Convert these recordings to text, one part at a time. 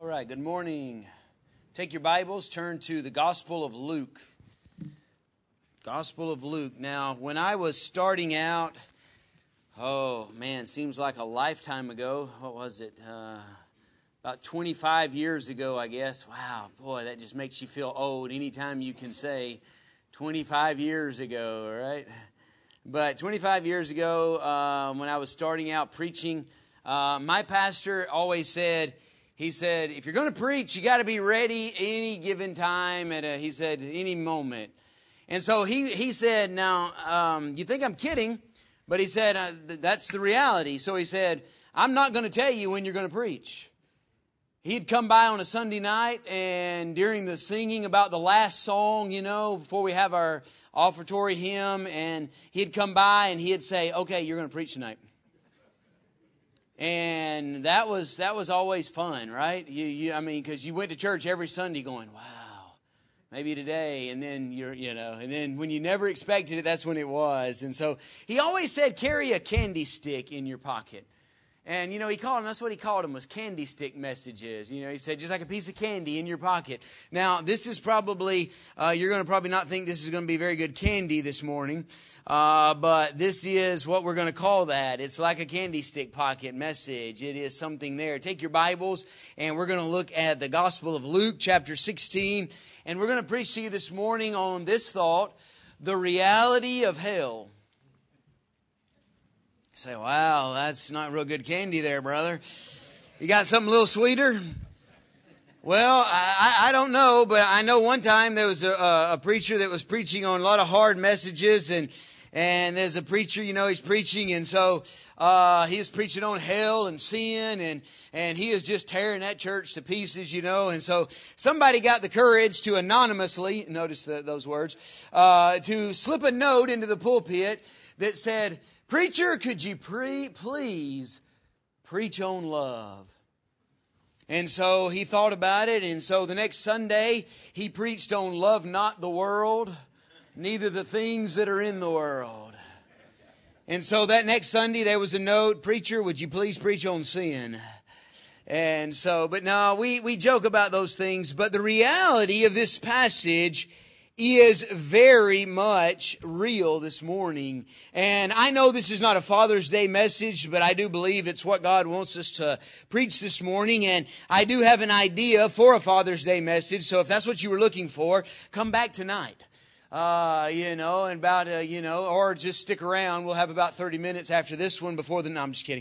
All right, good morning. Take your Bibles, turn to the Gospel of Luke. Gospel of Luke. Now, when I was starting out, seems like a lifetime ago. What was it? About 25 years ago, I guess. Wow, boy, that just makes you feel old anytime you can say 25 years ago, right? But 25 years ago, when I was starting out preaching, my pastor always said, he said, if you're going to preach, you got to be ready any given time he said, any moment. And so he said, now, you think I'm kidding, but he said, that's the reality. So he said, I'm not going to tell you when you're going to preach. He'd come by on a Sunday night, and during the singing about the last song, before we have our offertory hymn, and he'd come by and he'd say, okay, you're going to preach tonight. And that was always fun, right? Because you went to church every Sunday going, wow, maybe today. And then and then when you never expected it, that's when it was. And so he always said, carry a candy stick in your pocket. And, that's what he called them, was candy stick messages. He said, just like a piece of candy in your pocket. Now, this is probably, you're going to probably not think this is going to be very good candy this morning. But this is what we're going to call that. It's like a candy stick pocket message. It is something there. Take your Bibles, and we're going to look at the Gospel of Luke, chapter 16. And we're going to preach to you this morning on this thought, the reality of hell. Say, wow, that's not real good candy there, brother. You got something a little sweeter? Well, I don't know, but I know one time there was a preacher that was preaching on a lot of hard messages, and there's a preacher, he's preaching, and so he is preaching on hell and sin, and he is just tearing that church to pieces, and so somebody got the courage to anonymously, notice those words, to slip a note into the pulpit that said, preacher, could you please preach on love? And so he thought about it, and so the next Sunday he preached on love not the world, neither the things that are in the world. And so that next Sunday there was a note, preacher, would you please preach on sin? And so, but no, we joke about those things, but the reality of this passage is very much real this morning. And I know this is not a Father's Day message, but I do believe it's what God wants us to preach this morning. And I do have an idea for a Father's Day message. So if that's what you were looking for, come back tonight. Or just stick around. We'll have about 30 minutes after this one no, I'm just kidding.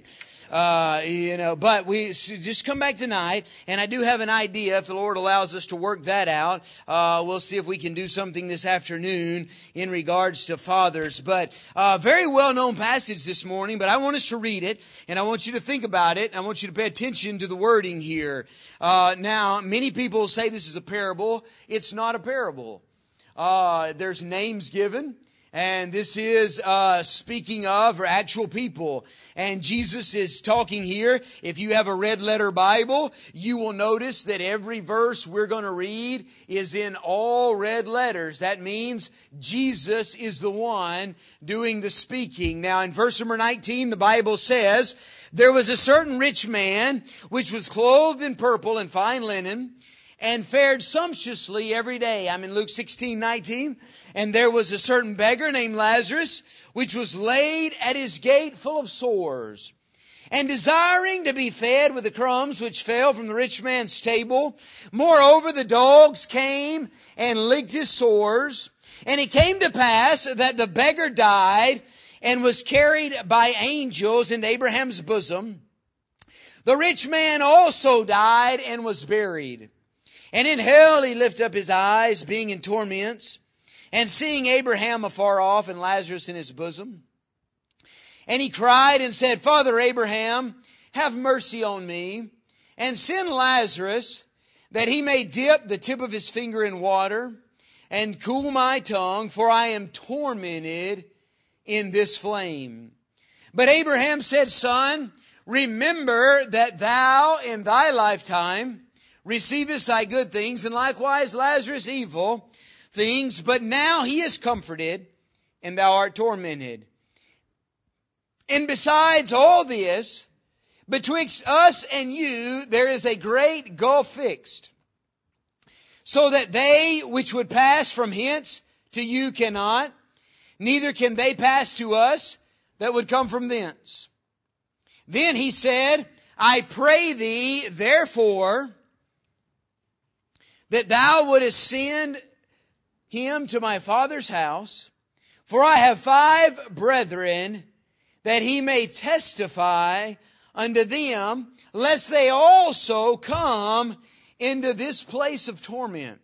But we just come back tonight, and I do have an idea. If the Lord allows us to work that out, we'll see if we can do something this afternoon in regards to fathers. But very well-known passage this morning, but I want us to read it, and I want you to think about it, and I want you to pay attention to the wording here. Now, many people say this is a parable. It's not a parable. There's names given. And this is speaking of actual people. And Jesus is talking here. If you have a red letter Bible, you will notice that every verse we're going to read is in all red letters. That means Jesus is the one doing the speaking. Now in verse number 19, the Bible says, there was a certain rich man which was clothed in purple and fine linen, and fared sumptuously every day. I'm in Luke 16:19. And there was a certain beggar named Lazarus, which was laid at his gate full of sores, and desiring to be fed with the crumbs which fell from the rich man's table. Moreover, the dogs came and licked his sores. And it came to pass that the beggar died and was carried by angels into Abraham's bosom. The rich man also died and was buried. And in hell he lifted up his eyes, being in torments, and seeing Abraham afar off and Lazarus in his bosom. And he cried and said, Father Abraham, have mercy on me, and send Lazarus, that he may dip the tip of his finger in water, and cool my tongue, for I am tormented in this flame. But Abraham said, Son, remember that thou in thy lifetime receivest thy good things, and likewise Lazarus evil things, but now he is comforted, and thou art tormented. And besides all this, betwixt us and you there is a great gulf fixed, so that they which would pass from hence to you cannot, neither can they pass to us that would come from thence. Then he said, I pray thee, therefore, that thou wouldest send him to my father's house, for I have 5 brethren, that he may testify unto them, lest they also come into this place of torment.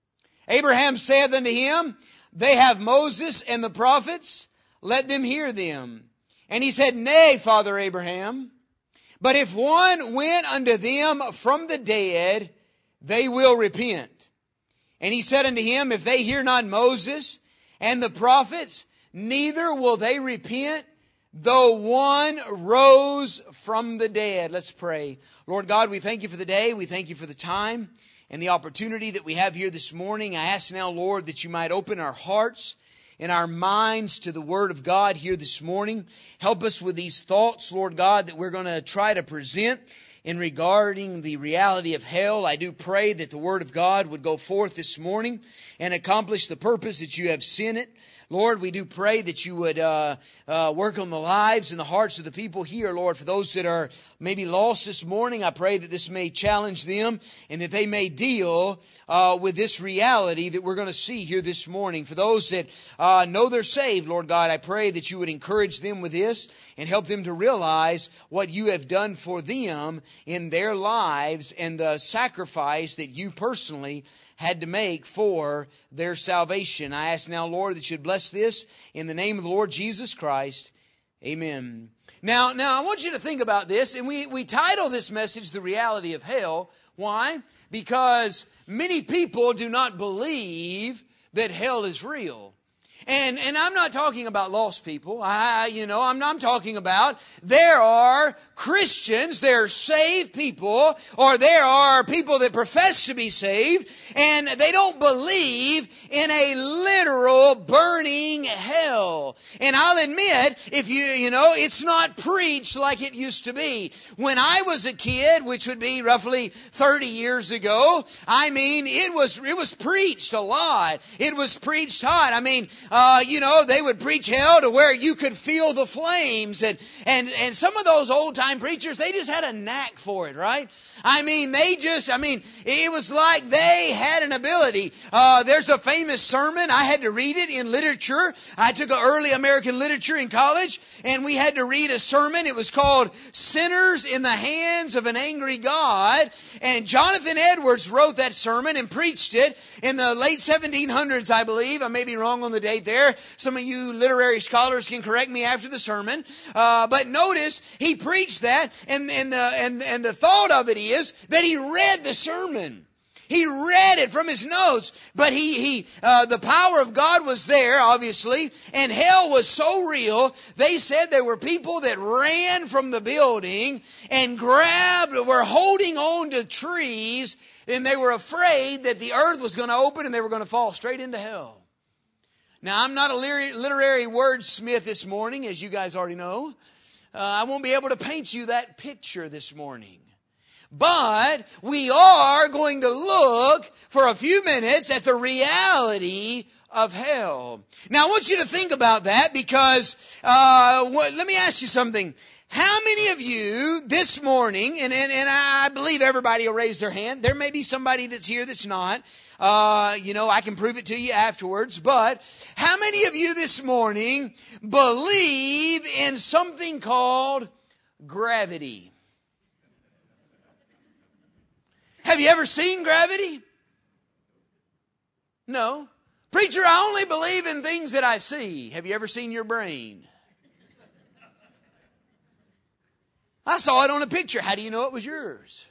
Abraham saith unto him, they have Moses and the prophets, let them hear them. And he said, Nay, Father Abraham, but if one went unto them from the dead, they will repent. And he said unto him, if they hear not Moses and the prophets, neither will they repent, though one rose from the dead. Let's pray. Lord God, we thank you for the day. We thank you for the time and the opportunity that we have here this morning. I ask now, Lord, that you might open our hearts and our minds to the Word of God here this morning. Help us with these thoughts, Lord God, that we're going to try to present in regarding the reality of hell. I do pray that the Word of God would go forth this morning and accomplish the purpose that you have sent it. Lord, we do pray that you would work on the lives and the hearts of the people here, Lord. For those that are maybe lost this morning, I pray that this may challenge them and that they may deal with this reality that we're going to see here this morning. For those that know they're saved, Lord God, I pray that you would encourage them with this and help them to realize what you have done for them in their lives and the sacrifice that you personally had to make for their salvation. I ask now, Lord, that you'd bless this in the name of the Lord Jesus Christ. Amen. Now I want you to think about this, and we title this message, The Reality of Hell. Why? Because many people do not believe that hell is real. And I'm not talking about lost people. I'm talking about there are Christians, there are saved people, or there are people that profess to be saved, and they don't believe in a literal burning hell. And I'll admit, if it's not preached like it used to be. When I was a kid, which would be roughly 30 years ago, it was preached a lot. It was preached hot. They would preach hell to where you could feel the flames. And some of those old time preachers, they just had a knack for it, right? It was like they had an ability. There's a famous sermon. I had to read it in literature. I took an early American literature in college, and we had to read a sermon. It was called Sinners in the Hands of an Angry God. And Jonathan Edwards wrote that sermon and preached it in the late 1700s, I believe. I may be wrong on the date there. Some of you literary scholars can correct me after the sermon. But notice, he preached that, and the thought of it is that he read the sermon. He read it from his notes, but the power of God was there, obviously, and hell was so real. They said there were people that ran from the building and were holding on to trees, and they were afraid that the earth was going to open and they were going to fall straight into hell. Now, I'm not a literary wordsmith this morning, as you guys already know. I won't be able to paint you that picture this morning. But we are going to look for a few minutes at the reality of hell. Now, I want you to think about that because let me ask you something. How many of you this morning, and I believe everybody will raise their hand. There may be somebody that's here that's not. I can prove it to you afterwards. But how many of you this morning believe in something called gravity? Have you ever seen gravity? No. Preacher, I only believe in things that I see. Have you ever seen your brain? I saw it on a picture. How do you know it was yours?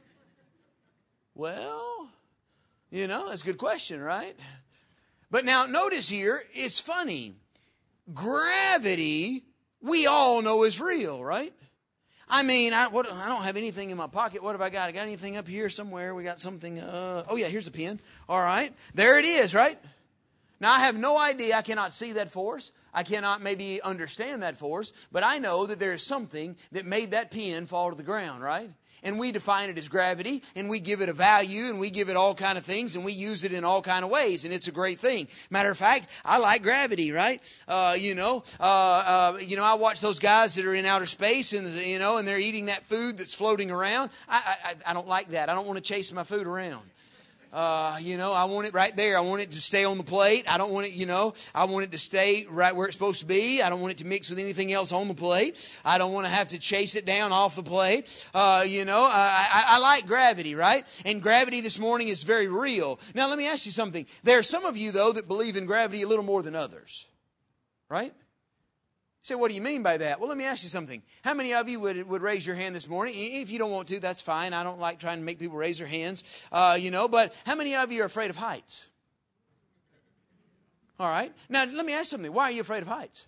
Well, that's a good question, right? But now notice here, it's funny. Gravity, we all know is real, right? I don't have anything in my pocket. What have I got? I got anything up here somewhere? We got something. Here's a pen. All right. There it is, right? Now, I have no idea. I cannot see that force. I cannot maybe understand that force, but I know that there is something that made that pin fall to the ground, right? And we define it as gravity, and we give it a value, and we give it all kind of things, and we use it in all kind of ways, and it's a great thing. Matter of fact, I like gravity, right? I watch those guys that are in outer space, and and they're eating that food that's floating around. I don't like that. I don't want to chase my food around. I want it right there. I want it to stay on the plate. I don't want it, I want it to stay right where it's supposed to be. I don't want it to mix with anything else on the plate. I don't want to have to chase it down off the plate. I like gravity, right? And gravity this morning is very real. Now, let me ask you something. There are some of you, though, that believe in gravity a little more than others, right? You say, what do you mean by that? Well, let me ask you something. How many of you would raise your hand this morning? If you don't want to, that's fine. I don't like trying to make people raise their hands, but how many of you are afraid of heights? All right. Now, let me ask you something. Why are you afraid of heights?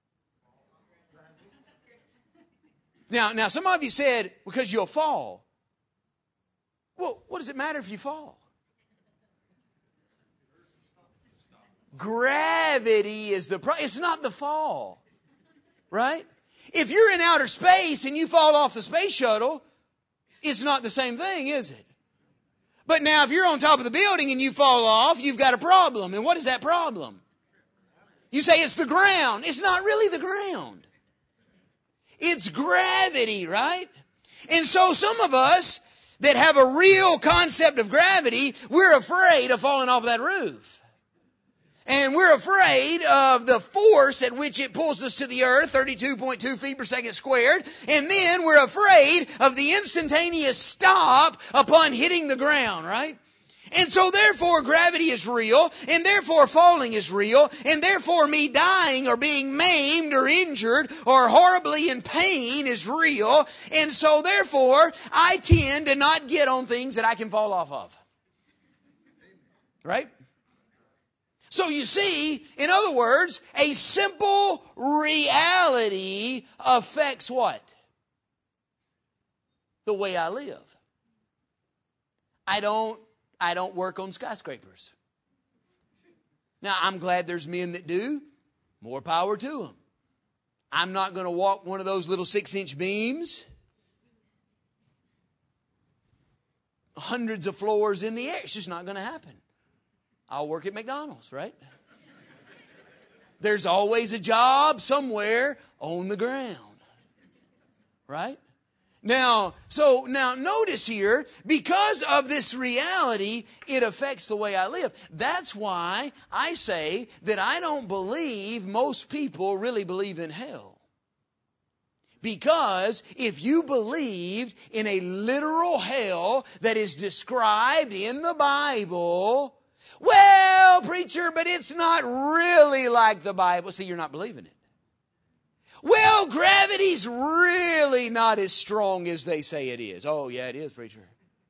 Now, some of you said, because you'll fall. Well, what does it matter if you fall? Gravity is the problem. It's not the fall. Right? If you're in outer space and you fall off the space shuttle, it's not the same thing, is it? But now if you're on top of the building and you fall off, you've got a problem. And what is that problem? You say it's the ground. It's not really the ground. It's gravity, right? And so some of us that have a real concept of gravity, we're afraid of falling off that roof. And we're afraid of the force at which it pulls us to the earth, 32.2 feet per second squared. And then we're afraid of the instantaneous stop upon hitting the ground, right? And so therefore gravity is real, and therefore falling is real, and therefore me dying or being maimed or injured or horribly in pain is real. And so therefore I tend to not get on things that I can fall off of. Right? So you see, in other words, a simple reality affects what? The way I live. I don't work on skyscrapers. Now, I'm glad there's men that do. More power to them. I'm not going to walk one of those little 6-inch beams. Hundreds of floors in the air. It's just not going to happen. I'll work at McDonald's, right? There's always a job somewhere on the ground, right? Now notice here, because of this reality, it affects the way I live. That's why I say that I don't believe most people really believe in hell. Because if you believed in a literal hell that is described in the Bible, well, preacher, but it's not really like the Bible. See, you're not believing it. Well, gravity's really not as strong as they say it is. Oh, yeah, it is, preacher.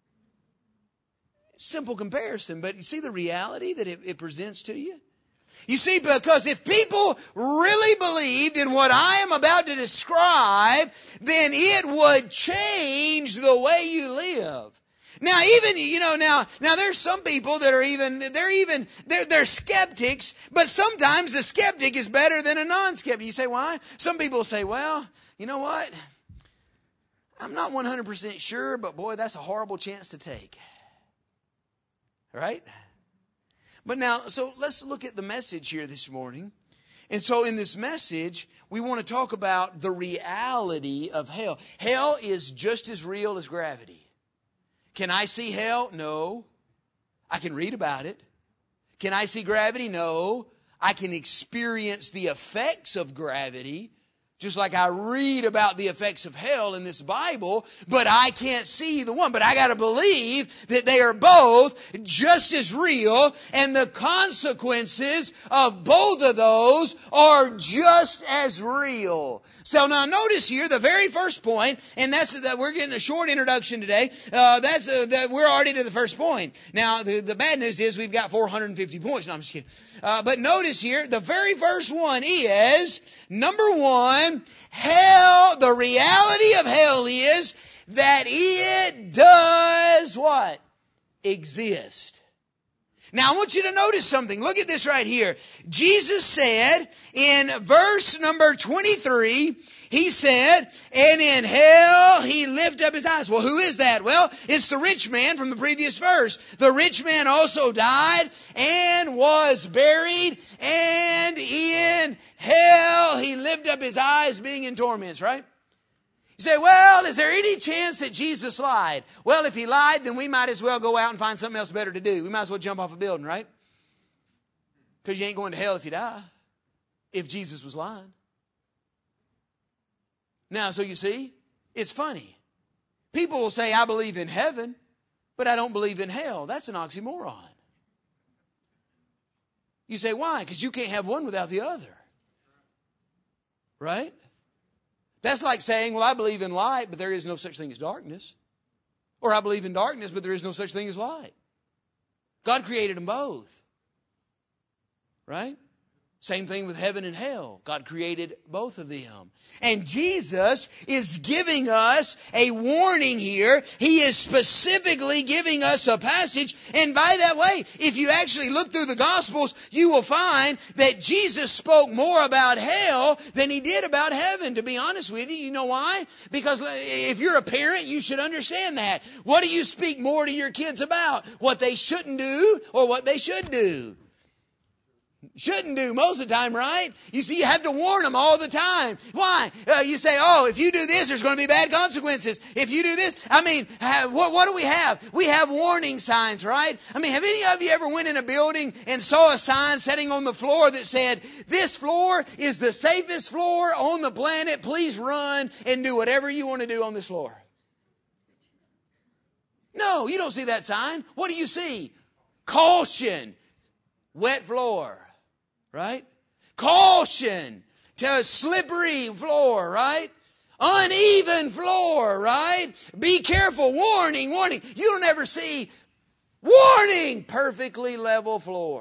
Simple comparison, but you see the reality that it presents to you? You see, because if people really believed in what I am about to describe, then it would change the way you live. Now, even, now there's some people that are they're skeptics, but sometimes a skeptic is better than a non-skeptic. You say, why? Some people say, well, you know what? I'm not 100% sure, but boy, that's a horrible chance to take. Right? But now, so let's look at the message here this morning. And so in this message, we want to talk about the reality of hell. Hell is just as real as gravity. Can I see hell? No. I can read about it. Can I see gravity? No. I can experience the effects of gravity, just like I read about the effects of hell in this Bible, but I can't see the one. But I got to believe that they are both just as real, and the consequences of both of those are just as real. So now notice here the very first point, and that's that we're getting a short introduction today. We're already to the first point. Now the bad news is we've got 450 points. No, I'm just kidding. But notice here the very first one is number one. Hell, the reality of hell is that it does what? Exist. Now I want you to notice something. Look at this right here. Jesus said in verse number 23, He said, and in hell he lifted up his eyes. Well, who is that? Well, it's the rich man from the previous verse. The rich man also died and was buried, and in hell he lifted up his eyes, being in torments, right? You say, well, is there any chance that Jesus lied? Well, if he lied, then we might as well go out and find something else better to do. We might as well jump off a building, right? Because you ain't going to hell if you die, if Jesus was lying. Now, so you see, it's funny. People will say, I believe in heaven, but I don't believe in hell. That's an oxymoron. You say, why? Because you can't have one without the other. Right? That's like saying, well, I believe in light, but there is no such thing as darkness. Or I believe in darkness, but there is no such thing as light. God created them both. Right? Same thing with heaven and hell. God created both of them. And Jesus is giving us a warning here. He is specifically giving us a passage. And by that way, if you actually look through the Gospels, you will find that Jesus spoke more about hell than He did about heaven, to be honest with you. You know why? Because if you're a parent, you should understand that. What do you speak more to your kids about? What they shouldn't do or what they should do? Shouldn't do most of the time, right? You see, you have to warn them all the time. Why? You say, oh, if you do this, there's going to be bad consequences. If you do this, I mean, what do we have? We have warning signs, right? I mean, have any of you ever went in a building and saw a sign sitting on the floor that said, this floor is the safest floor on the planet. Please run and do whatever you want to do on this floor. No, you don't see that sign. What do you see? Caution, wet floor. Right? Caution to a slippery floor, right? Uneven floor, right? Be careful. Warning, warning. You don't ever see warning, perfectly level floor.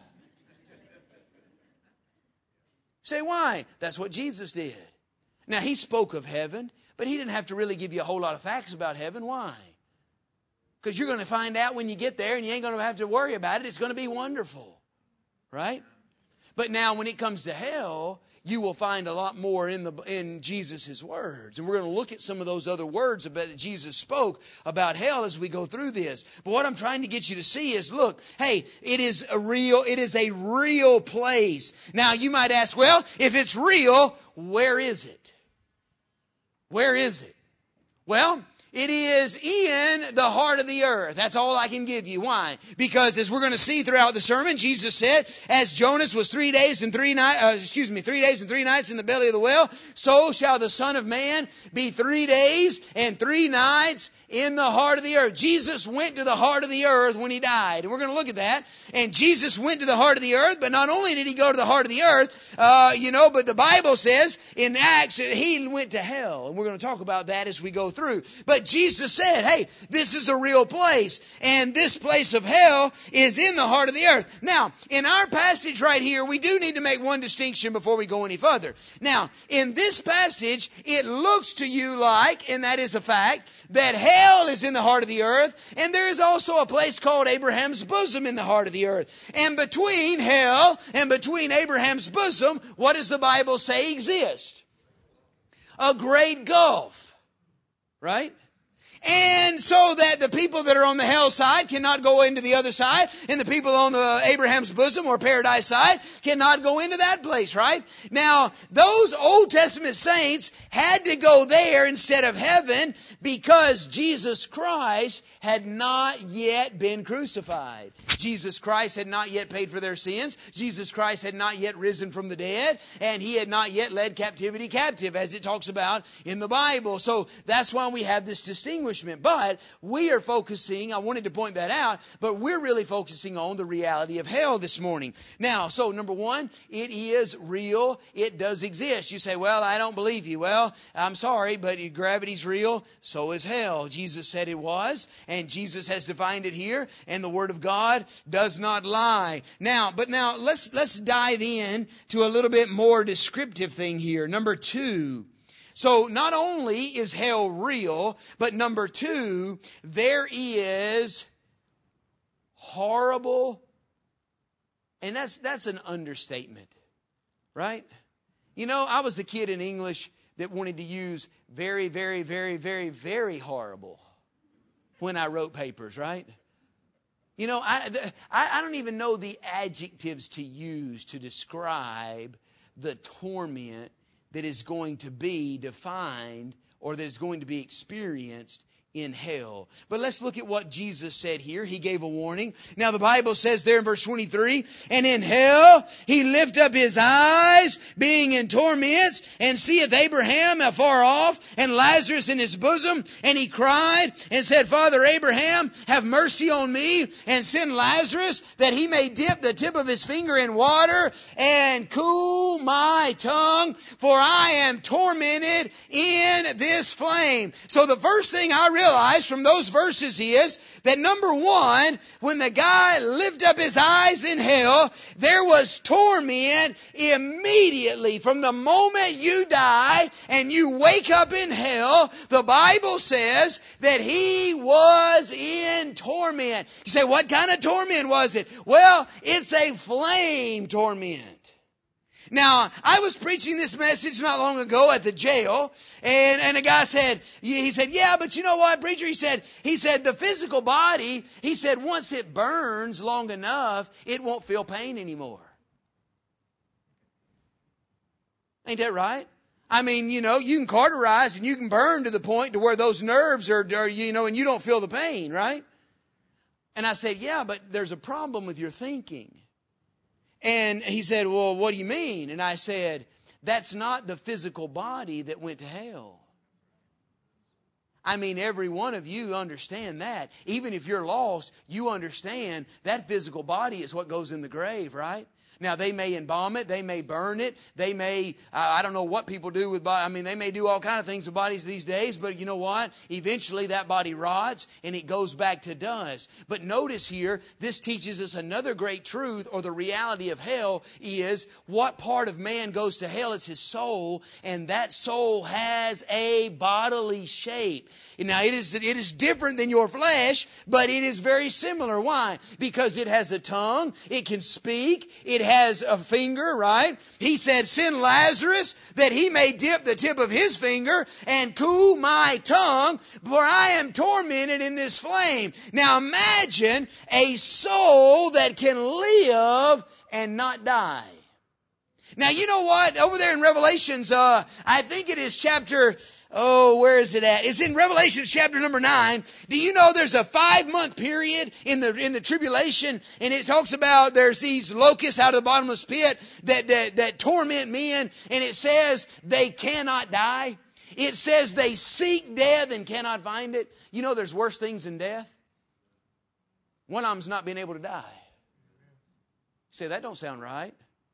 Say, why? That's what Jesus did. Now, He spoke of heaven, but He didn't have to really give you a whole lot of facts about heaven. Why? Because you're going to find out when you get there, and you ain't going to have to worry about it. It's going to be wonderful. Right? But now when it comes to hell, you will find a lot more in Jesus' words. And we're going to look at some of those other words that Jesus spoke about hell as we go through this. But what I'm trying to get you to see is, look, hey, it is a real place. Now you might ask, well, if it's real, where is it? Where is it? Well, it is in the heart of the earth. That's all I can give you. Why? Because as we're going to see throughout the sermon, Jesus said, as Jonas was 3 days and 3 nights, 3 days and 3 nights in the belly of the whale, so shall the Son of Man be 3 days and 3 nights in the heart of the earth. Jesus went to the heart of the earth when He died. And we're going to look at that. And Jesus went to the heart of the earth, but not only did He go to the heart of the earth, but the Bible says in Acts, He went to hell. And we're going to talk about that as we go through. But Jesus said, hey, this is a real place. And this place of hell is in the heart of the earth. Now, in our passage right here, we do need to make one distinction before we go any further. Now, in this passage, it looks to you like, and that is a fact, that hell is in the heart of the earth, and there is also a place called Abraham's bosom in the heart of the earth. And between hell and between Abraham's bosom, what does the Bible say exists? A great gulf, right? And so that the people that are on the hell side cannot go into the other side, and the people on the Abraham's bosom or paradise side cannot go into that place, right? Now, those Old Testament saints had to go there instead of heaven because Jesus Christ had not yet been crucified. Jesus Christ had not yet paid for their sins. Jesus Christ had not yet risen from the dead, and He had not yet led captivity captive, as it talks about in the Bible. So that's why we have this distinguishment. But we are focusing, I wanted to point that out, but we're really focusing on the reality of hell this morning. Now, so number one, it is real. It does exist. You say, well, I don't believe you. Well, I'm sorry, but gravity's real. So is hell. Jesus said it was, and Jesus has defined it here, and the Word of God does not lie. Now, let's dive in to a little bit more descriptive thing here. Number two. So not only is hell real, but number two, there is horrible And that's an understatement, right? You know, I was the kid in English that wanted to use very, very, very, very, very horrible when I wrote papers, right? You know, I don't even know the adjectives to use to describe the torment that is going to be defined or that is going to be experienced in hell. But let's look at what Jesus said here. He gave a warning. Now the Bible says there in verse 23, and in hell he lift up his eyes, being in torments, and seeth Abraham afar off, and Lazarus in his bosom. And he cried and said, Father Abraham, have mercy on me, and send Lazarus, that he may dip the tip of his finger in water, and cool my tongue, for I am tormented in this flame. So the first thing I realized from those verses is that number one, when the guy lifted up his eyes in hell, there was torment immediately. From the moment you die and you wake up in hell, the Bible says that he was in torment. You say, what kind of torment was it? Well, it's a flame torment. Now, I was preaching this message not long ago at the jail, and a guy said, yeah, but you know what, preacher? He said, the physical body, he said, once it burns long enough, it won't feel pain anymore. Ain't that right? I mean, you know, you can cauterize and you can burn to the point to where those nerves are, you know, and you don't feel the pain, right? And I said, yeah, but there's a problem with your thinking. And he said, well, what do you mean? And I said, that's not the physical body that went to hell. I mean, every one of you understand that. Even if you're lost, you understand that physical body is what goes in the grave, right? Now, they may embalm it, they may burn it, they may, I don't know what people do with bodies. I mean, they may do all kind of things with bodies these days, but you know what? Eventually that body rots and it goes back to dust. But notice here, this teaches us another great truth, or the reality of hell is what part of man goes to hell? It's his soul, and that soul has a bodily shape. Now, it is different than your flesh, but it is very similar. Why? Because it has a tongue, it can speak, it has a finger, right? He said, send Lazarus that he may dip the tip of his finger and cool my tongue, for I am tormented in this flame. Now imagine a soul that can live and not die. Now you know what? Over there in Revelations, I think it is chapter... where is it at? It's in Revelation chapter number 9. Do you know there's a 5-month period in the tribulation, and it talks about there's these locusts out of the bottomless pit that torment men, and it says they cannot die. It says they seek death and cannot find it. You know there's worse things than death. One of them's not being able to die. You say, that don't sound right.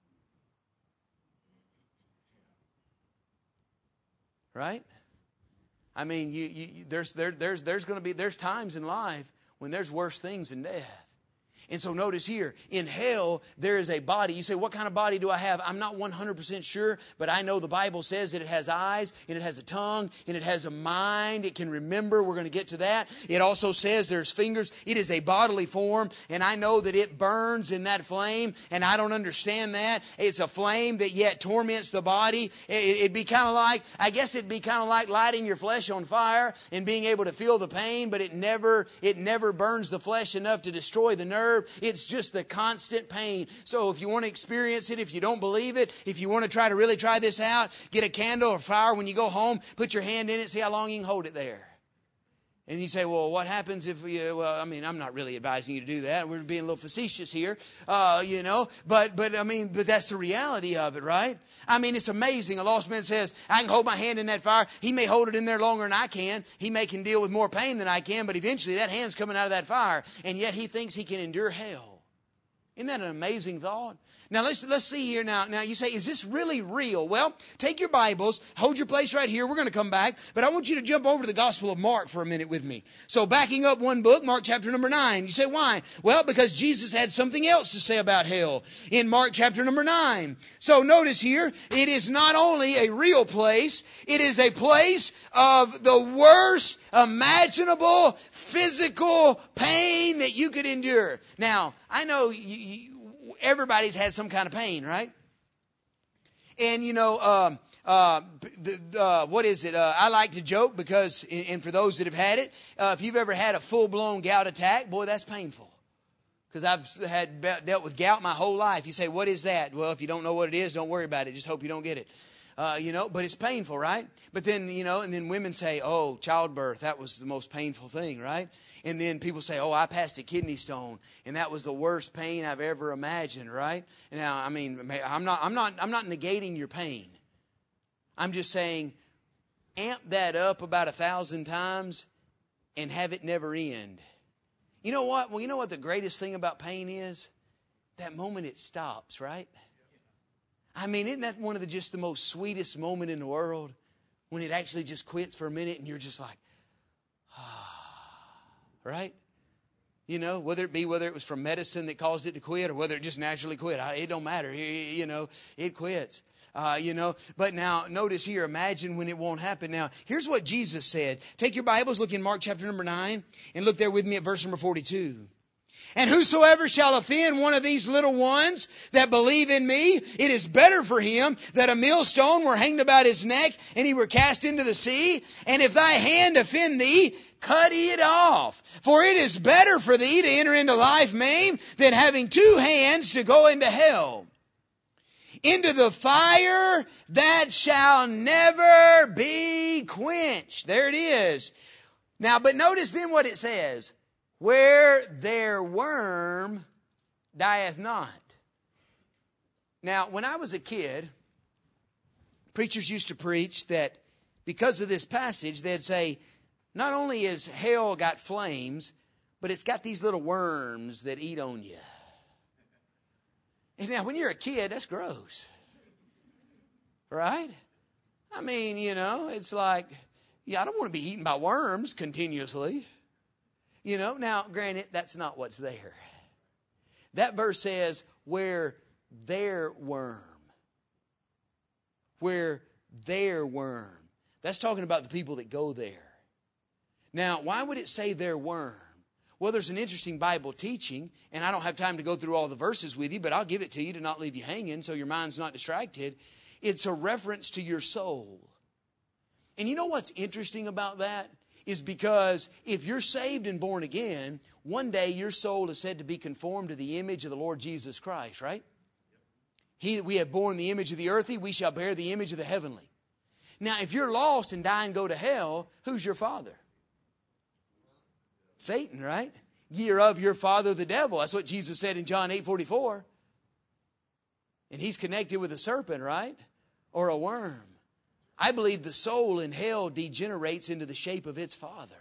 Right? I mean, there's going to be times in life when there's worse things than death. And so notice here, in hell, there is a body. You say, what kind of body do I have? I'm not 100% sure, but I know the Bible says that it has eyes, and it has a tongue, and it has a mind. It can remember. We're going to get to that. It also says there's fingers. It is a bodily form, and I know that it burns in that flame, and I don't understand that. It's a flame that yet torments the body. It'd be kind of like, I guess it'd be kind of like lighting your flesh on fire and being able to feel the pain, but it never burns the flesh enough to destroy the nerve. It's just the constant pain. So if you want to experience it, if you don't believe it, if you want to really try this out, get a candle or fire when you go home, put your hand in it, see how long you can hold it there. And you say, well, what happens if I'm not really advising you to do that. We're being a little facetious here, but that's the reality of it, right? I mean, it's amazing. A lost man says, I can hold my hand in that fire. He may hold it in there longer than I can. He may can deal with more pain than I can, but eventually that hand's coming out of that fire, and yet he thinks he can endure hell. Isn't that an amazing thought? Now let's see here now. Now you say, is this really real? Well, take your Bibles, hold your place right here. We're going to come back, but I want you to jump over to the Gospel of Mark for a minute with me. So backing up one book, Mark chapter number 9. You say, why? Well, because Jesus had something else to say about hell in Mark chapter number 9. So notice here, it is not only a real place, it is a place of the worst imaginable physical pain that you could endure. Now, I know everybody's had some kind of pain, right? And, what is it? I like to joke because, and for those that have had it, if you've ever had a full-blown gout attack, boy, that's painful. Because I've dealt with gout my whole life. You say, what is that? Well, if you don't know what it is, don't worry about it. Just hope you don't get it. But it's painful, right? But then, and then women say, oh, childbirth, that was the most painful thing, right? And then people say, oh, I passed a kidney stone, and that was the worst pain I've ever imagined, right? Now, I mean, I'm not negating your pain. I'm just saying, amp that up about 1,000 times and have it never end. You know what? Well, you know what the greatest thing about pain is? That moment it stops, right? I mean, isn't that one of the most sweetest moment in the world? When it actually just quits for a minute and you're just like, right? Whether it was from medicine that caused it to quit or whether it just naturally quit. It don't matter. It quits. But now notice here, imagine when it won't happen. Now, here's what Jesus said. Take your Bibles, look in Mark chapter number 9, and look there with me at verse number 42. And whosoever shall offend one of these little ones that believe in me, it is better for him that a millstone were hanged about his neck and he were cast into the sea. And if thy hand offend thee, cut it off. For it is better for thee to enter into life maimed than having 2 hands to go into hell, into the fire that shall never be quenched. There it is. Now, but notice then what it says. Where their worm dieth not. Now, when I was a kid, preachers used to preach that because of this passage, they'd say, not only is hell got flames, but it's got these little worms that eat on you. And now, when you're a kid, that's gross. Right? I mean, it's like, I don't want to be eaten by worms continuously. Now, granted, that's not what's there. That verse says, where their worm. Where their worm. That's talking about the people that go there. Now, why would it say their worm? Well, there's an interesting Bible teaching, and I don't have time to go through all the verses with you, but I'll give it to you to not leave you hanging so your mind's not distracted. It's a reference to your soul. And you know what's interesting about that? Is because if you're saved and born again, one day your soul is said to be conformed to the image of the Lord Jesus Christ, right? We have borne the image of the earthly, we shall bear the image of the heavenly. Now, if you're lost and die and go to hell, who's your father? Satan, right? Ye are of your father the devil. That's what Jesus said in John 8:44. And he's connected with a serpent, right? Or a worm. I believe the soul in hell degenerates into the shape of its father.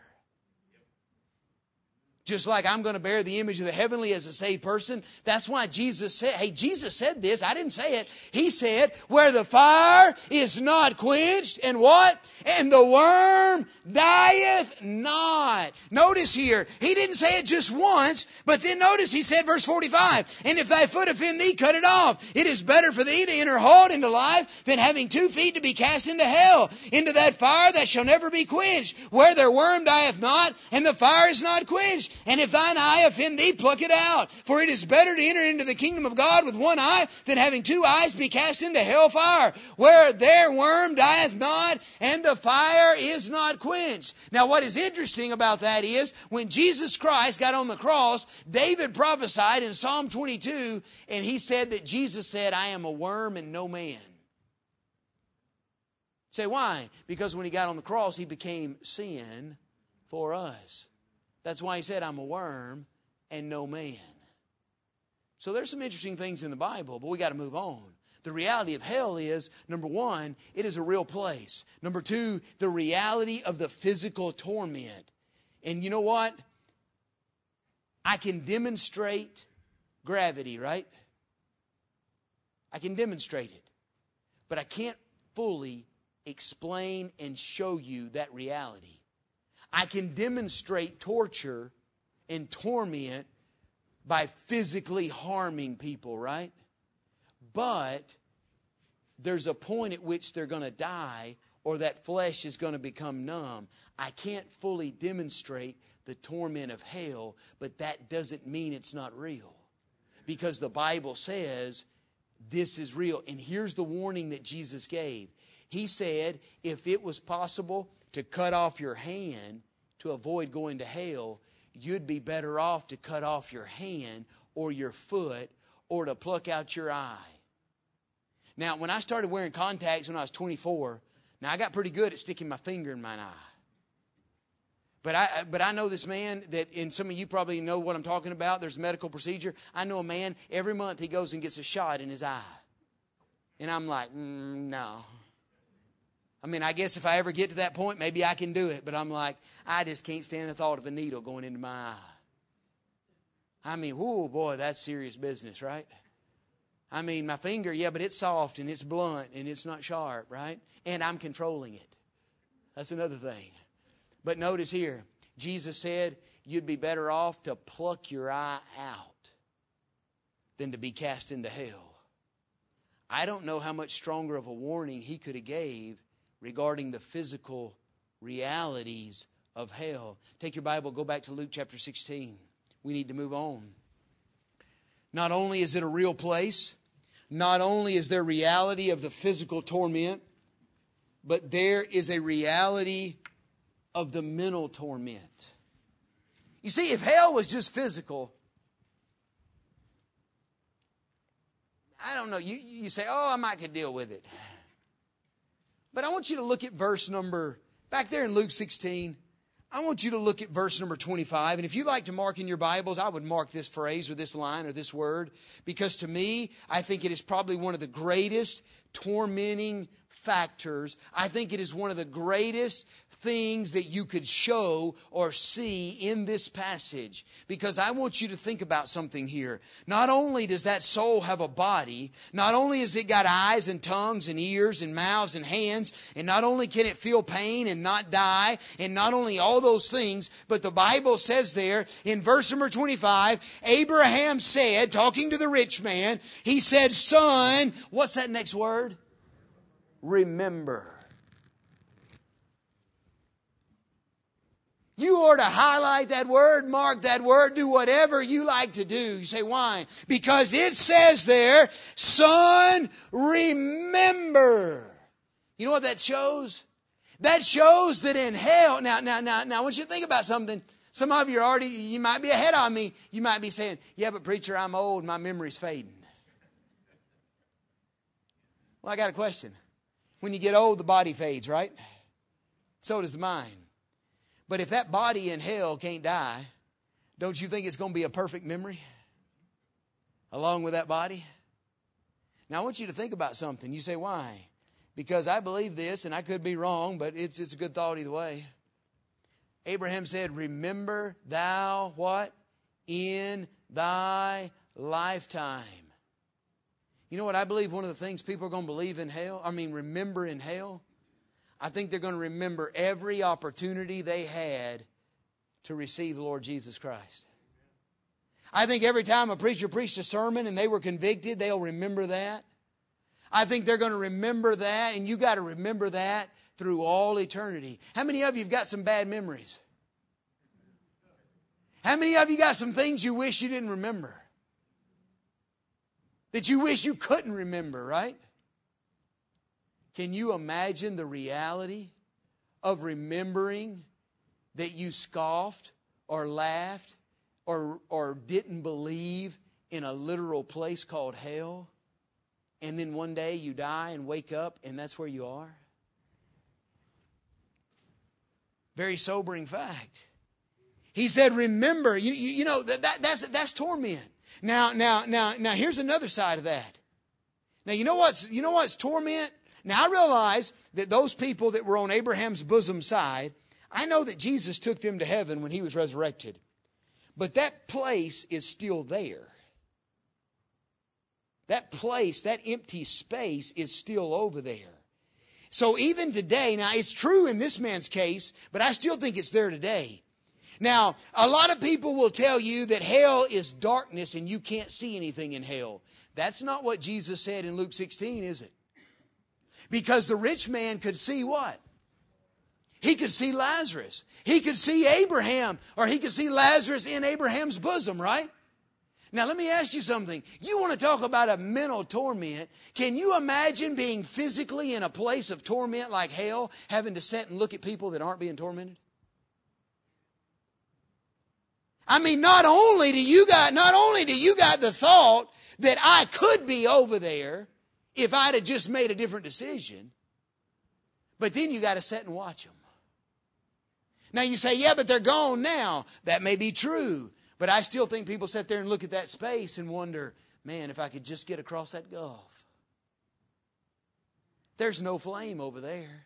Just like I'm going to bear the image of the heavenly as a saved person. That's why Jesus said, Jesus said this. I didn't say it. He said, where the fire is not quenched, and what? And the worm dieth not. Notice here, he didn't say it just once, but then notice he said, verse 45, and if thy foot offend thee, cut it off. It is better for thee to enter halt into life than having 2 feet to be cast into hell, into that fire that shall never be quenched, where their worm dieth not, and the fire is not quenched. And if thine eye offend thee, pluck it out. For it is better to enter into the kingdom of God with 1 eye than having 2 eyes be cast into hell fire, where their worm dieth not, and the fire is not quenched. Now, what is interesting about that is, when Jesus Christ got on the cross, David prophesied in Psalm 22, and he said that Jesus said, I am a worm and no man. Say, why? Because when he got on the cross, he became sin for us. That's why he said, I'm a worm and no man. So there's some interesting things in the Bible, but we got to move on. The reality of hell is, number 1, it is a real place. Number 2, the reality of the physical torment. And you know what? I can demonstrate gravity, right? I can demonstrate it. But I can't fully explain and show you that reality. I can demonstrate torture and torment by physically harming people, right? But there's a point at which they're going to die or that flesh is going to become numb. I can't fully demonstrate the torment of hell, but that doesn't mean it's not real. Because the Bible says this is real. And here's the warning that Jesus gave. He said, if it was possible to cut off your hand to avoid going to hell, you'd be better off to cut off your hand or your foot or to pluck out your eye. Now, when I started wearing contacts when I was 24, now I got pretty good at sticking my finger in my eye. But I know this man that, and some of you probably know what I'm talking about. There's a medical procedure. I know a man, every month he goes and gets a shot in his eye. And I'm like, no. I mean, I guess if I ever get to that point, maybe I can do it. But I'm like, I just can't stand the thought of a needle going into my eye. I mean, whoa, boy, that's serious business, right? I mean, my finger, yeah, but it's soft and it's blunt and it's not sharp, right? And I'm controlling it. That's another thing. But notice here, Jesus said you'd be better off to pluck your eye out than to be cast into hell. I don't know how much stronger of a warning he could have gave regarding the physical realities of hell. Take your Bible, go back to Luke chapter 16. We need to move on. Not only is it a real place, not only is there reality of the physical torment, but there is a reality of the mental torment. You see, if hell was just physical, I don't know, you say, oh, I might could deal with it. But I want you to look at verse number, back there in Luke 16, I want you to look at verse number 25. And if you like to mark in your Bibles, I would mark this phrase or this line or this word. Because to me, I think it is probably one of the greatest tormenting factors. I think it is one of the greatest things that you could show or see in this passage. Because I want you to think about something here. Not only does that soul have a body, not only has it got eyes and tongues and ears and mouths and hands, and not only can it feel pain and not die, and not only all those things, but the Bible says there in verse number 25, Abraham said, talking to the rich man, he said, son, what's that next word? Remember. You ought to highlight that word, mark that word, do whatever you like to do. You say, why? Because it says there, son, remember. You know what that shows? That shows that in hell, now, I want you to think about something. Some of you are already, you might be ahead of me. You might be saying, yeah, but preacher, I'm old, my memory's fading. Well, I got a question. When you get old, the body fades, right? So does the mind. But if that body in hell can't die, don't you think it's going to be a perfect memory along with that body? Now, I want you to think about something. You say, why? Because I believe this, and I could be wrong, but it's a good thought either way. Abraham said, remember thou what? In thy lifetime. You know what I believe one of the things people are going to believe in hell? Remember in hell? I think they're going to remember every opportunity they had to receive the Lord Jesus Christ. I think every time a preacher preached a sermon and they were convicted, they'll remember that. I think they're going to remember that, and you got to remember that through all eternity. How many of you have got some bad memories? How many of you got some things you wish you didn't remember? That you wish you couldn't remember, right? Can you imagine the reality of remembering that you scoffed or laughed or didn't believe in a literal place called hell? And then one day you die and wake up and that's where you are? Very sobering fact. He said, remember, you know, that's torment. Now, here's another side of that. Now, you know what's torment? Now, I realize that those people that were on Abraham's bosom side, I know that Jesus took them to heaven when he was resurrected. But that place is still there. That place, that empty space is still over there. So even today, now it's true in this man's case, but I still think it's there today. Now, a lot of people will tell you that hell is darkness and you can't see anything in hell. That's not what Jesus said in Luke 16, is it? Because the rich man could see what? He could see Lazarus. He could see Abraham, or he could see Lazarus in Abraham's bosom, right? Now, let me ask you something. You want to talk about a mental torment. Can you imagine being physically in a place of torment like hell, having to sit and look at people that aren't being tormented? I mean, not only do you got the thought that I could be over there if I'd have just made a different decision, but then you got to sit and watch them. Now you say, yeah, but they're gone now. That may be true. But I still think people sit there and look at that space and wonder, man, if I could just get across that gulf. There's no flame over there.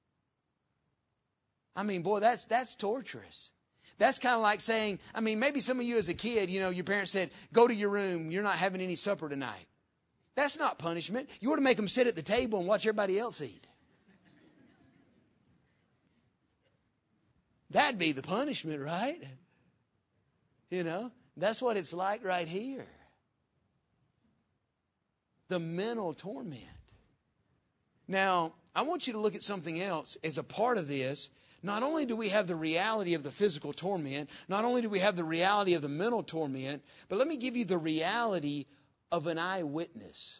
I mean, boy, that's torturous. That's kind of like saying, I mean, maybe some of you as a kid, you know, your parents said, go to your room. You're not having any supper tonight. That's not punishment. You ought to make them sit at the table and watch everybody else eat. That'd be the punishment, right? You know, that's what it's like right here. The mental torment. Now, I want you to look at something else as a part of this. Not only do we have the reality of the physical torment, not only do we have the reality of the mental torment, but let me give you the reality of an eyewitness.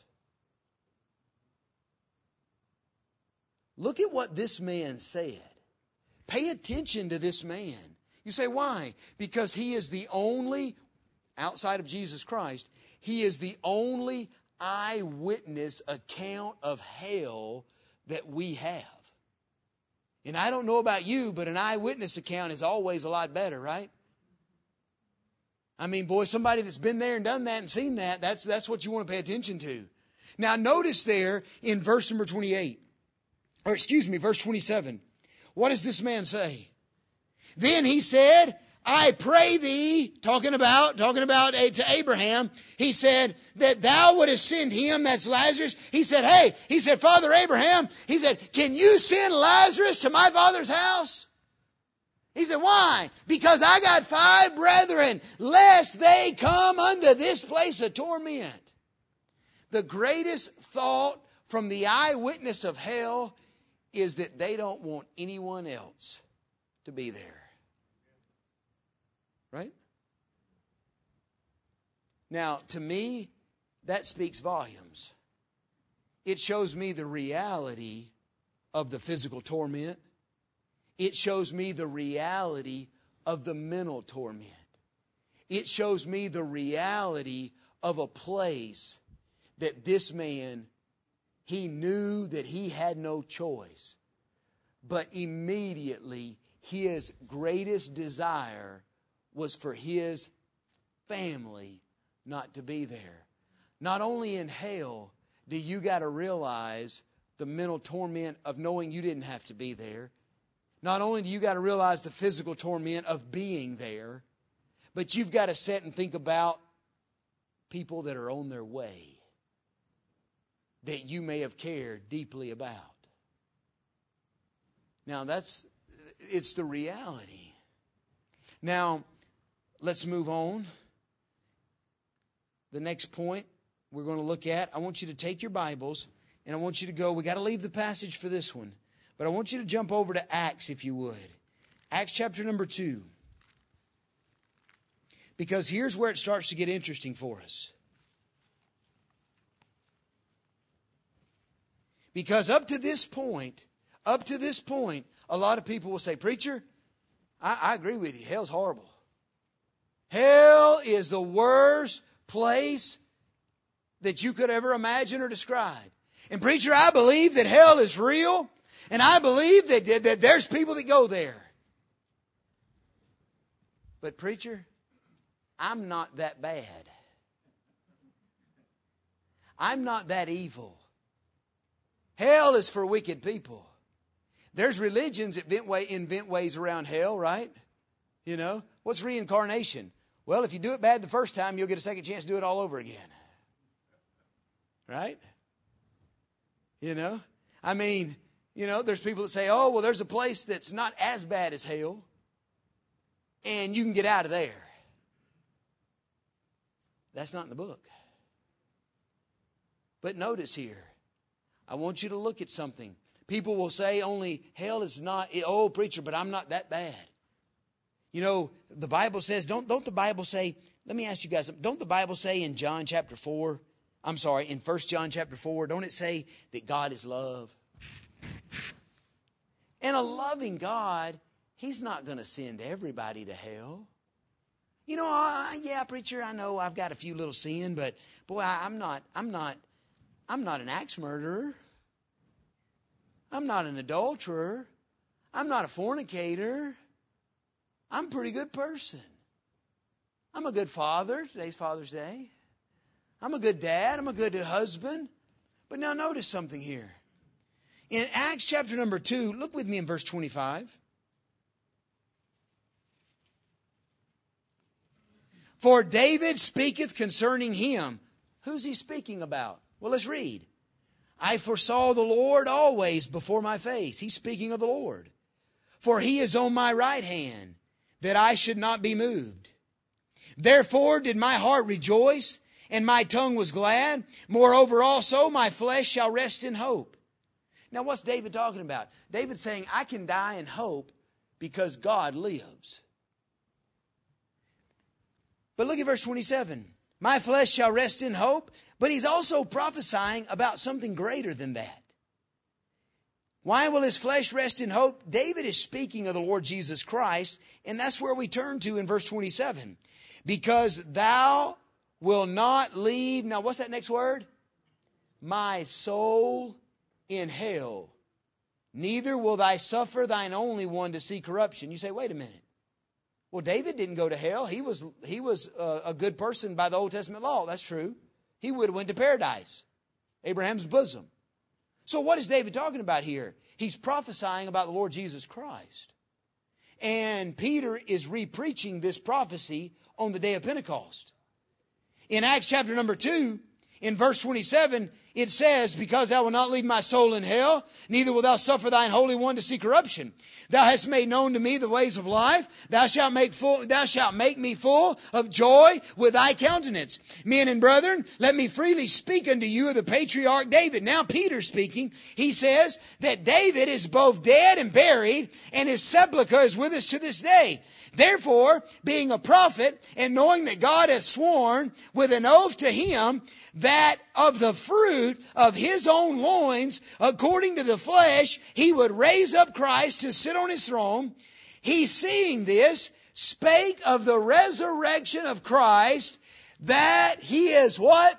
Look at what this man said. Pay attention to this man. You say, why? Because he is the only, outside of Jesus Christ, he is the only eyewitness account of hell that we have. And I don't know about you, but an eyewitness account is always a lot better, right? I mean, boy, somebody that's been there and done that and seen that, that's what you want to pay attention to. Now, notice there in verse number 28, or excuse me, verse 27, what does this man say? Then he said, I pray thee, talking about to Abraham, he said, that thou wouldest send him, that's Lazarus. He said, Father Abraham, he said, can you send Lazarus to my father's house? He said, why? Because I got 5 brethren, lest they come unto this place of torment. The greatest thought from the eyewitness of hell is that they don't want anyone else to be there. Right? Now, to me, that speaks volumes. It shows me the reality of the physical torment. It shows me the reality of the mental torment. It shows me the reality of a place that this man, he knew that he had no choice. But immediately, his greatest desire was for his family not to be there. Not only in hell do you got to realize the mental torment of knowing you didn't have to be there. Not only do you got to realize the physical torment of being there, but you've got to sit and think about people that are on their way that you may have cared deeply about. Now, it's the reality. Now, let's move on. The next point we're going to look at, I want you to take your Bibles and I want you to go, we got to leave the passage for this one, but I want you to jump over to Acts if you would. Acts chapter number 2. Because here's where it starts to get interesting for us. Because up to this point, a lot of people will say, preacher, I agree with you. Hell's horrible. Hell is the worst place that you could ever imagine or describe. And preacher, I believe that hell is real. And I believe that there's people that go there. But preacher, I'm not that bad. I'm not that evil. Hell is for wicked people. There's religions that invent ways around hell, right? You know, what's reincarnation? Well, if you do it bad the first time, you'll get a second chance to do it all over again. Right? You know? I mean, you know, there's people that say, oh, well, there's a place that's not as bad as hell, and you can get out of there. That's not in the book. But notice here, I want you to look at something. People will say only hell is not, oh, preacher, but I'm not that bad. You know, the Bible says, don't the Bible say, let me ask you guys, don't the Bible say in John chapter 4, I'm sorry, in 1 John chapter 4, don't it say that God is love? And a loving God, He's not going to send everybody to hell. You know, yeah, preacher, I know I've got a few little sin, but boy, I'm not an axe murderer. I'm not an adulterer. I'm not a fornicator. I'm a pretty good person. I'm a good father. Today's Father's Day. I'm a good dad. I'm a good husband. But now notice something here. In Acts chapter number 2, look with me in verse 25. For David speaketh concerning him. Who's he speaking about? Well, let's read. I foresaw the Lord always before my face. He's speaking of the Lord. For He is on my right hand, that I should not be moved. Therefore did my heart rejoice, and my tongue was glad. Moreover also my flesh shall rest in hope. Now what's David talking about? David's saying, I can die in hope because God lives. But look at verse 27. My flesh shall rest in hope. But he's also prophesying about something greater than that. Why will his flesh rest in hope? David is speaking of the Lord Jesus Christ, and that's where we turn to in verse 27. Because thou will not leave, now what's that next word? My soul in hell. Neither will thy suffer thine only one to see corruption. You say, wait a minute. Well, David didn't go to hell. He was a good person by the Old Testament law. That's true. He would have went to paradise, Abraham's bosom. So what is David talking about here? He's prophesying about the Lord Jesus Christ. And Peter is re-preaching this prophecy on the day of Pentecost. In Acts chapter number 2, in verse 27, it says, because thou wilt not leave my soul in hell, neither wilt thou suffer thine Holy One to see corruption. Thou hast made known to me the ways of life. Thou shalt make me full of joy with thy countenance. Men and brethren, let me freely speak unto you of the patriarch David. Now Peter speaking, he says that David is both dead and buried, and his sepulchre is with us to this day. Therefore, being a prophet, and knowing that God hath sworn with an oath to him that of the fruit of his own loins, according to the flesh, he would raise up Christ to sit on his throne, he, seeing this, spake of the resurrection of Christ, that he is what?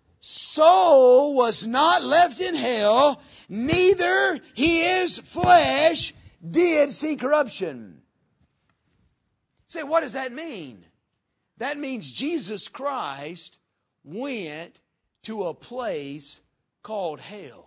Soul was not left in hell, neither his flesh did see corruption. Say, what does that mean? That means Jesus Christ went to a place called hell.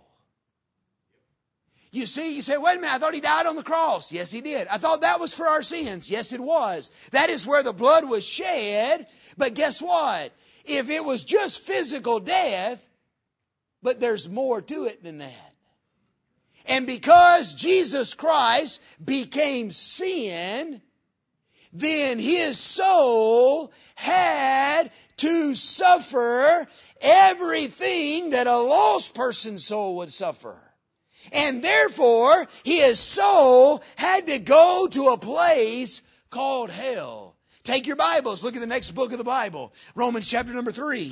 You see, you say, wait a minute, I thought he died on the cross. Yes, he did. I thought that was for our sins. Yes, it was. That is where the blood was shed. But guess what? If it was just physical death, but there's more to it than that. And because Jesus Christ became sin, then his soul had to suffer everything that a lost person's soul would suffer. And therefore, his soul had to go to a place called hell. Take your Bibles, look at the next book of the Bible, Romans chapter number 3.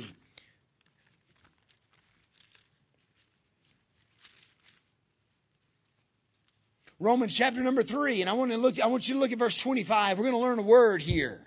Romans chapter number 3, and I want you to look at verse 25. We're going to learn a word here.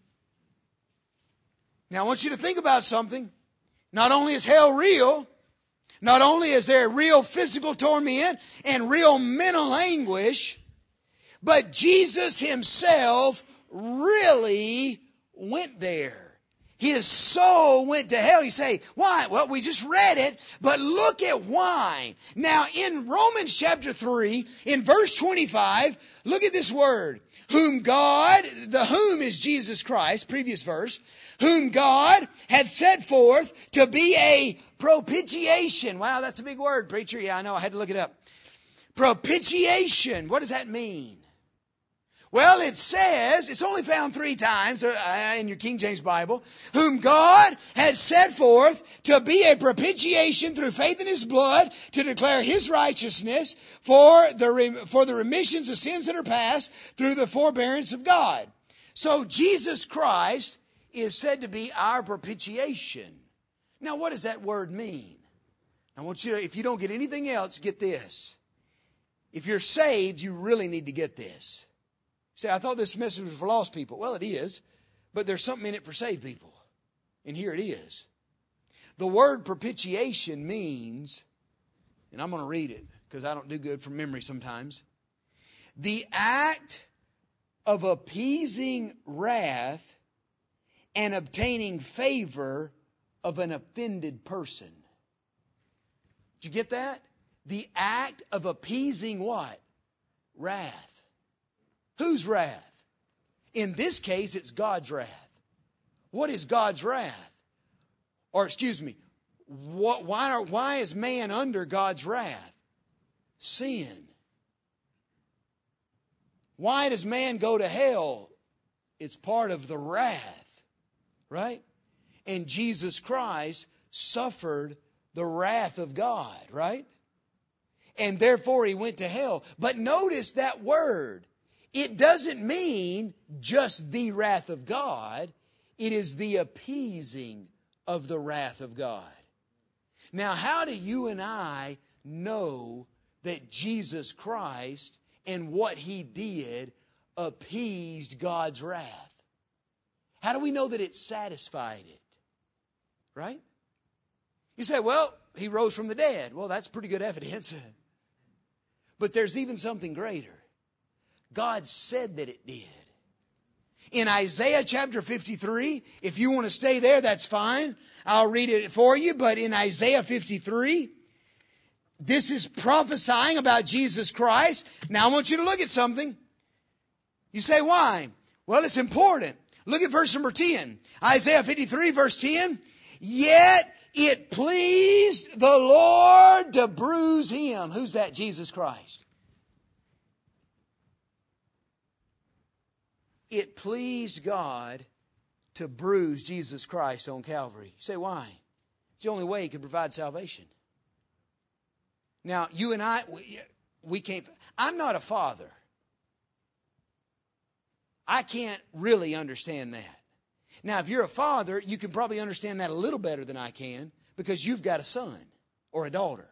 Now I want you to think about something. Not only is hell real, not only is there real physical torment and real mental anguish, but Jesus himself really went there. His soul went to hell. You say, why? Well, we just read it, but look at why. Now, in Romans chapter 3, in verse 25, look at this word. Whom God, the whom is Jesus Christ, previous verse, whom God had set forth to be a propitiation. Wow, that's a big word, preacher. Yeah, I know. I had to look it up. Propitiation. What does that mean? Well, it says, it's only found 3 times in your King James Bible, whom God had set forth to be a propitiation through faith in his blood to declare his righteousness for the remissions of sins that are past through the forbearance of God. So Jesus Christ is said to be our propitiation. Now, what does that word mean? I want you to, if you don't get anything else, get this. If you're saved, you really need to get this. Say, I thought this message was for lost people. Well, it is, but there's something in it for saved people. And here it is. The word propitiation means, and I'm going to read it because I don't do good from memory sometimes, the act of appeasing wrath and obtaining favor of an offended person. Did you get that? The act of appeasing what? Wrath. Whose wrath? In this case, it's God's wrath. What is God's wrath? Or excuse me, why is man under God's wrath? Sin. Why does man go to hell? It's part of the wrath, right? And Jesus Christ suffered the wrath of God, right? And therefore he went to hell. But notice that word. It doesn't mean just the wrath of God. It is the appeasing of the wrath of God. Now, how do you and I know that Jesus Christ and what he did appeased God's wrath? How do we know that it satisfied it? Right? You say, well, he rose from the dead. Well, that's pretty good evidence. But there's even something greater. God said that it did. In Isaiah chapter 53, if you want to stay there, that's fine. I'll read it for you. But in Isaiah 53, this is prophesying about Jesus Christ. Now I want you to look at something. You say, why? Well, it's important. Look at verse number 10. Isaiah 53, verse 10. Yet it pleased the Lord to bruise him. Who's that? Jesus Christ. It pleased God to bruise Jesus Christ on Calvary. You say, why? It's the only way he could provide salvation. Now, you and I, we can't. I'm not a father. I can't really understand that. Now, if you're a father, you can probably understand that a little better than I can because you've got a son or a daughter.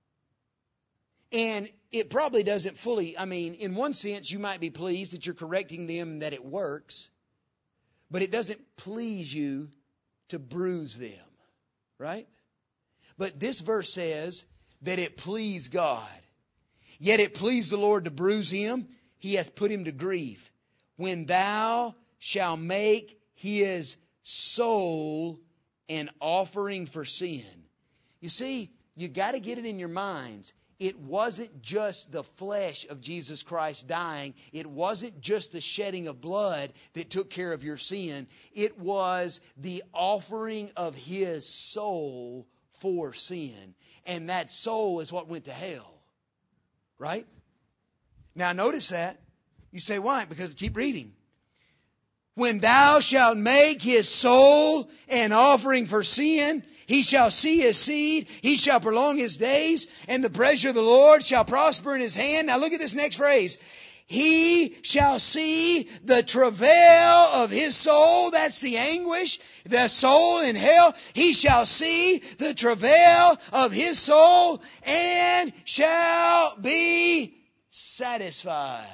And it probably doesn't fully, in one sense, you might be pleased that you're correcting them and that it works, but it doesn't please you to bruise them, right? But this verse says that it pleased God. Yet it pleased the Lord to bruise him. He hath put him to grief. When thou shalt make his soul an offering for sin. You see, you got to get it in your minds. It wasn't just the flesh of Jesus Christ dying. It wasn't just the shedding of blood that took care of your sin. It was the offering of his soul for sin. And that soul is what went to hell. Right? Now notice that. You say, why? Because keep reading. When thou shalt make his soul an offering for sin, he shall see his seed, he shall prolong his days, and the pleasure of the Lord shall prosper in his hand. Now look at this next phrase. He shall see the travail of his soul. That's the anguish, the soul in hell. He shall see the travail of his soul and shall be satisfied.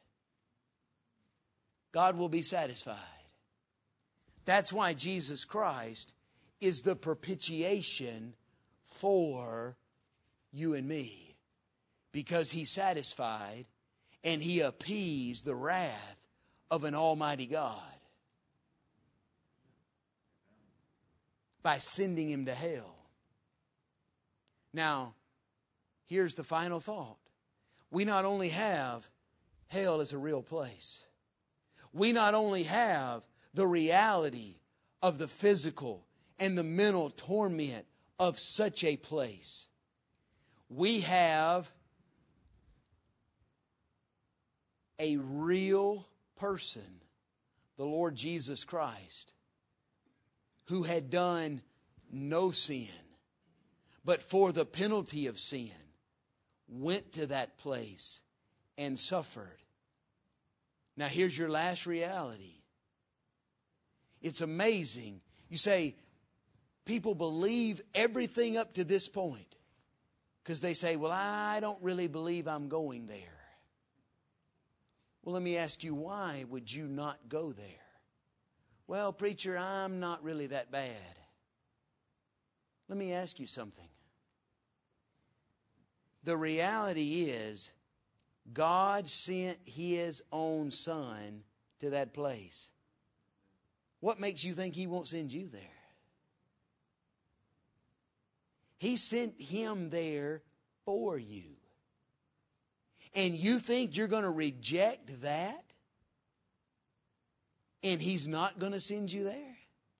God will be satisfied. That's why Jesus Christ is the propitiation for you and me. Because he satisfied and he appeased the wrath of an almighty God by sending him to hell. Now, here's the final thought. We not only have hell as a real place. We not only have the reality of the physical and the mental torment of such a place. We have a real person, the Lord Jesus Christ, who had done no sin, but for the penalty of sin, went to that place and suffered. Now here's your last reality. It's amazing. You say, people believe everything up to this point because they say, well, I don't really believe I'm going there. Well, let me ask you, why would you not go there? Well, preacher, I'm not really that bad. Let me ask you something. The reality is, God sent His own Son to that place. What makes you think He won't send you there? He sent Him there for you. And you think you're going to reject that? And He's not going to send you there?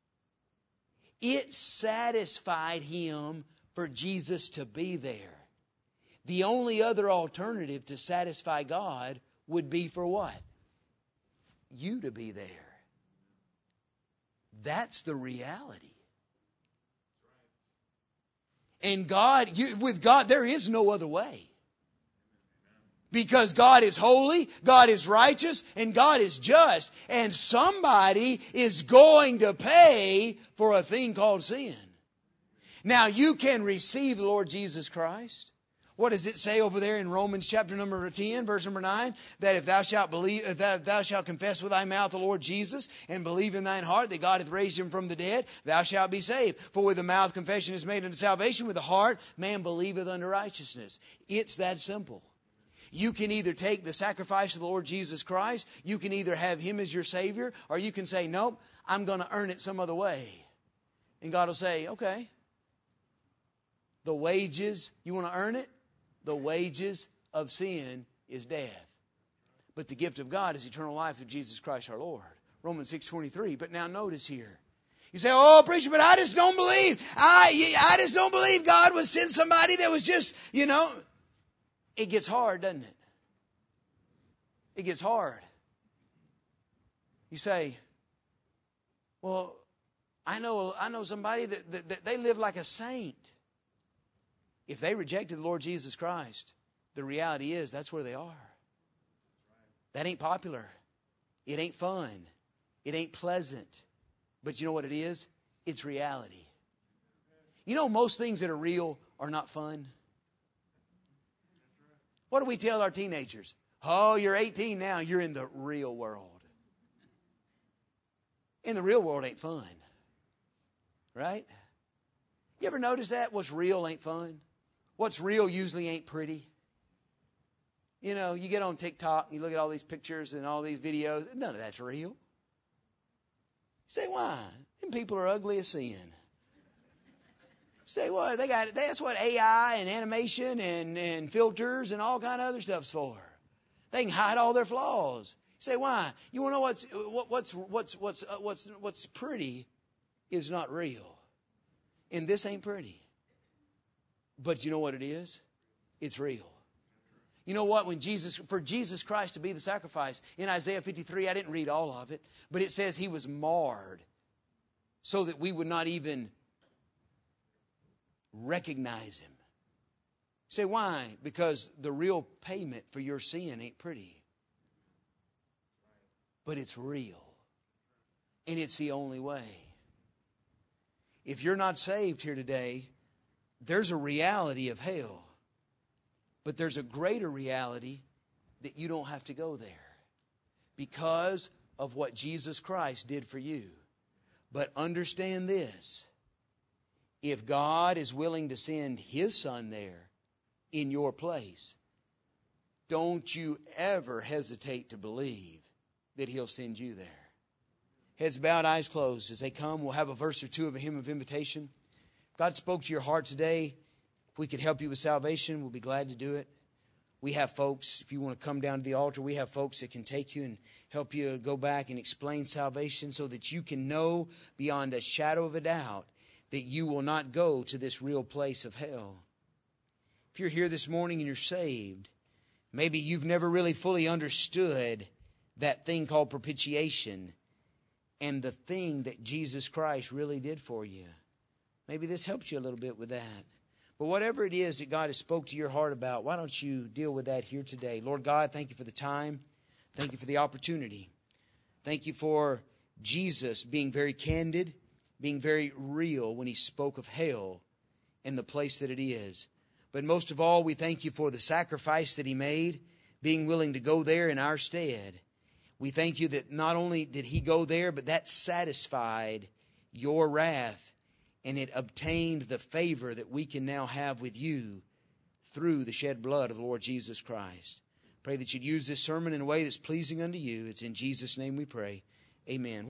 It satisfied Him for Jesus to be there. The only other alternative to satisfy God would be for what? You to be there. That's the reality. And God, with God, there is no other way. Because God is holy, God is righteous, and God is just. And somebody is going to pay for a thing called sin. Now, you can receive the Lord Jesus Christ. What does it say over there in Romans chapter number 10, verse number 9? That if thou shalt confess with thy mouth the Lord Jesus, and believe in thine heart that God hath raised Him from the dead, thou shalt be saved. For with the mouth confession is made unto salvation, with the heart man believeth unto righteousness. It's that simple. You can either take the sacrifice of the Lord Jesus Christ, you can either have Him as your Savior, or you can say, nope, I'm going to earn it some other way. And God will say, okay. The wages, you want to earn it? The wages of sin is death. But the gift of God is eternal life through Jesus Christ our Lord. Romans 6:23. But now notice here. You say, oh, preacher, but I just don't believe. I just don't believe God would send somebody that was just, It gets hard, doesn't it? It gets hard. You say, well, I know somebody that they live like a saint. If they rejected the Lord Jesus Christ, the reality is that's where they are. That ain't popular. It ain't fun. It ain't pleasant. But you know what it is? It's reality. You know, most things that are real are not fun. What do we tell our teenagers? Oh, you're 18 now. You're in the real world. In the real world ain't fun. Right? You ever notice that? What's real ain't fun. What's real usually ain't pretty. You get on TikTok and you look at all these pictures and all these videos. None of that's real. You say, why? Them people are ugly as sin. Say, well, that's what AI and animation and filters and all kind of other stuff's for. They can hide all their flaws. You say, why? You want to know what's pretty is not real. And this ain't pretty. But you know what it is? It's real. You know what? For Jesus Christ to be the sacrifice, in Isaiah 53, I didn't read all of it, but it says He was marred so that we would not even recognize Him. You say, why? Because the real payment for your sin ain't pretty. But it's real. And it's the only way. If you're not saved here today, there's a reality of hell. But there's a greater reality that you don't have to go there because of what Jesus Christ did for you. But understand this. If God is willing to send His Son there in your place, don't you ever hesitate to believe that He'll send you there. Heads bowed, eyes closed. As they come, we'll have a verse or two of a hymn of invitation. God spoke to your heart today. If we could help you with salvation, we'll be glad to do it. We have folks, if you want to come down to the altar, we have folks that can take you and help you go back and explain salvation so that you can know beyond a shadow of a doubt that you will not go to this real place of hell. If you're here this morning and you're saved, maybe you've never really fully understood that thing called propitiation and the thing that Jesus Christ really did for you. Maybe this helps you a little bit with that. But whatever it is that God has spoke to your heart about, why don't you deal with that here today? Lord God, thank you for the time. Thank you for the opportunity. Thank you for Jesus being very candid, being very real when he spoke of hell and the place that it is. But most of all, we thank you for the sacrifice that he made, being willing to go there in our stead. We thank you that not only did he go there, but that satisfied your wrath, and it obtained the favor that we can now have with you through the shed blood of the Lord Jesus Christ. Pray that you'd use this sermon in a way that's pleasing unto you. It's in Jesus' name we pray. Amen.